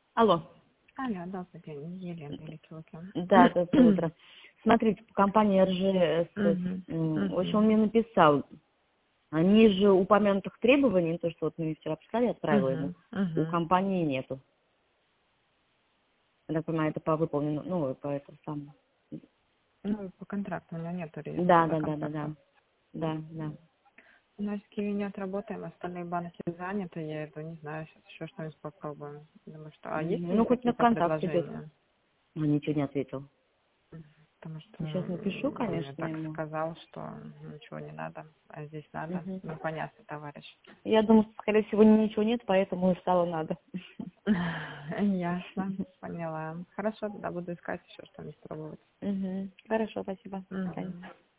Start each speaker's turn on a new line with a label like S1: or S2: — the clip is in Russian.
S1: Алло.
S2: Алло, добрый день, Елена Великий Лукин.
S1: Да, доброе утро. Смотрите, по компании РЖС, в общем, он мне написал, ниже упомянутых требований, то, что вот мы вчера писали, отправила ему, у компании нету. Я так понимаю, это по выполненному, ну, по этому самому.
S2: Ну, по контракту у меня нету реестра.
S1: Да.
S2: У нас в Киеве нет, работаем, остальные банки заняты, я иду, не знаю, сейчас еще что-нибудь попробуем. Думаю, что... А есть
S1: Ну, хоть на
S2: какие-то
S1: контакт идет.
S2: предложения?
S1: Он ничего не ответил.
S2: Потому что
S1: Сейчас напишу,
S2: он мне
S1: конечно,
S2: так
S1: ему.
S2: сказал, что ничего не надо, а здесь надо. Ну, понятно, товарищ.
S1: Я думаю, что, скорее всего, ничего нет, поэтому и стало надо.
S2: Ясно, поняла. Хорошо, тогда буду искать еще что-нибудь пробовать.
S1: Хорошо, спасибо.
S2: Мгм.